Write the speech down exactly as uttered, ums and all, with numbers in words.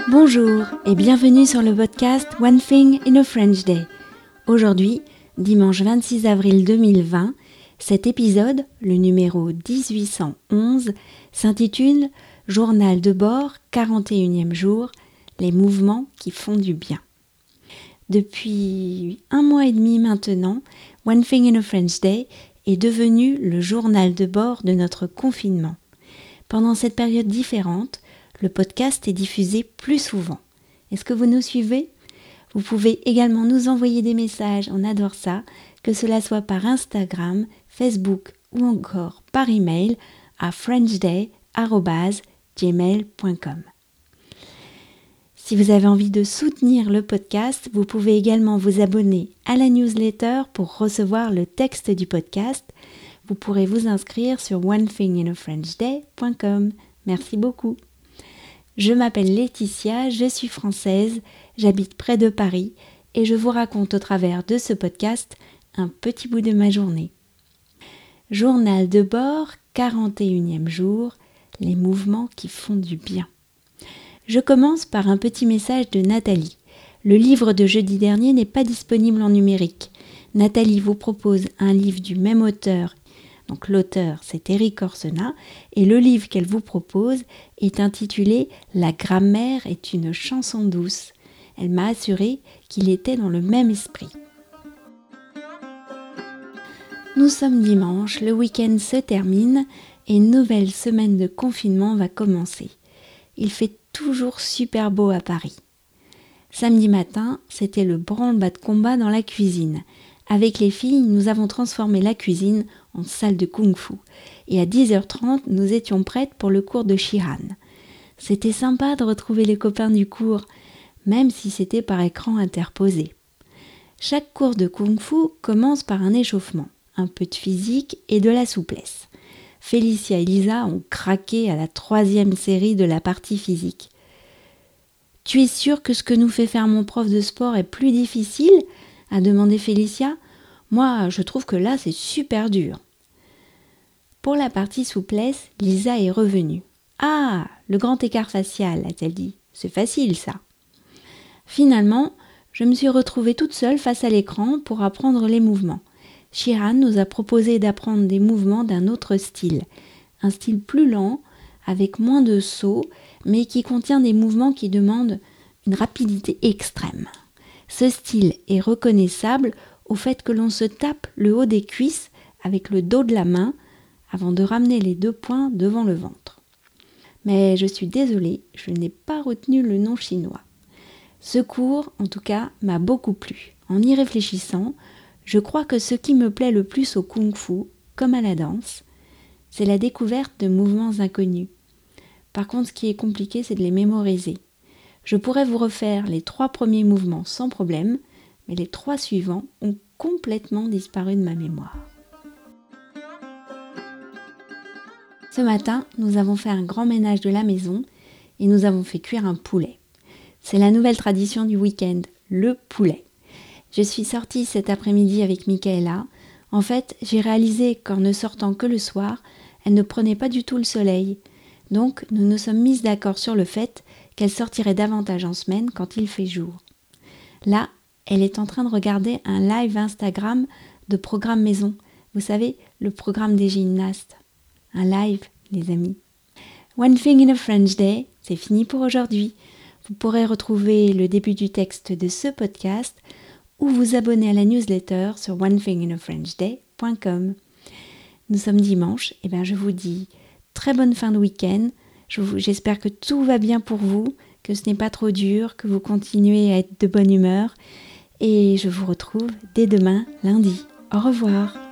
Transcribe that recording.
Bonjour et bienvenue sur le podcast One Thing in a French Day. Aujourd'hui, dimanche vingt-six avril deux mille vingt, cet épisode, le numéro dix-huit cent onze, s'intitule « Journal de bord, quarante et unième jour, les mouvements qui font du bien ». Depuis un mois et demi maintenant, One Thing in a French Day est devenu le journal de bord de notre confinement. Pendant cette période différente, le podcast est diffusé plus souvent. Est-ce que vous nous suivez ? Vous pouvez également nous envoyer des messages, on adore ça, que cela soit par Instagram, Facebook ou encore par email à frenchday arobase gmail point com. Si vous avez envie de soutenir le podcast, vous pouvez également vous abonner à la newsletter pour recevoir le texte du podcast. Vous pourrez vous inscrire sur one thing in a french day point com. Merci beaucoup. Je m'appelle Laetitia, je suis française, j'habite près de Paris et je vous raconte au travers de ce podcast un petit bout de ma journée. Journal de bord, quarante et unième jour, les mouvements qui font du bien. Je commence par un petit message de Nathalie. Le livre de jeudi dernier n'est pas disponible en numérique. Nathalie vous propose un livre du même auteur. Donc l'auteur, c'est Erik Orsena, et le livre qu'elle vous propose est intitulé « La grammaire est une chanson douce ». Elle m'a assuré qu'il était dans le même esprit. Nous sommes dimanche, le week-end se termine et une nouvelle semaine de confinement va commencer. Il fait toujours super beau à Paris. Samedi matin, c'était le branle-bas de combat dans la cuisine. Avec les filles, nous avons transformé la cuisine en salle de kung-fu. Et à dix heures trente, nous étions prêtes pour le cours de Shihan. C'était sympa de retrouver les copains du cours, même si c'était par écran interposé. Chaque cours de kung-fu commence par un échauffement, un peu de physique et de la souplesse. Félicia et Lisa ont craqué à la troisième série de la partie physique. « Tu es sûre que ce que nous fait faire mon prof de sport est plus difficile ?» a demandé Félicia. « Moi, je trouve que là, c'est super dur. » Pour la partie souplesse, Lisa est revenue. « Ah, le grand écart facial, a-t-elle dit. C'est facile, ça. » Finalement, je me suis retrouvée toute seule face à l'écran pour apprendre les mouvements. Shihan nous a proposé d'apprendre des mouvements d'un autre style. Un style plus lent, avec moins de sauts, mais qui contient des mouvements qui demandent une rapidité extrême. Ce style est reconnaissable au fait que l'on se tape le haut des cuisses avec le dos de la main avant de ramener les deux poings devant le ventre. Mais je suis désolée, je n'ai pas retenu le nom chinois. Ce cours, en tout cas, m'a beaucoup plu. En y réfléchissant, je crois que ce qui me plaît le plus au kung-fu, comme à la danse, c'est la découverte de mouvements inconnus. Par contre, ce qui est compliqué, c'est de les mémoriser. Je pourrais vous refaire les trois premiers mouvements sans problème, mais les trois suivants ont complètement disparu de ma mémoire. Ce matin, nous avons fait un grand ménage de la maison et nous avons fait cuire un poulet. C'est la nouvelle tradition du week-end, le poulet. Je suis sortie cet après-midi avec Michaela. En fait, j'ai réalisé qu'en ne sortant que le soir, elle ne prenait pas du tout le soleil. Donc, nous nous sommes mises d'accord sur le fait qu'elle sortirait davantage en semaine quand il fait jour. Là, elle est en train de regarder un live Instagram de programme maison. Vous savez, le programme des gymnastes. Un live, les amis. One Thing in a French Day, c'est fini pour aujourd'hui. Vous pourrez retrouver le début du texte de ce podcast ou vous abonner à la newsletter sur one thing in a french day point com. Nous sommes dimanche, et bien je vous dis très bonne fin de week-end. Je vous, j'espère que tout va bien pour vous, que ce n'est pas trop dur, que vous continuez à être de bonne humeur. Et je vous retrouve dès demain, lundi. Au revoir.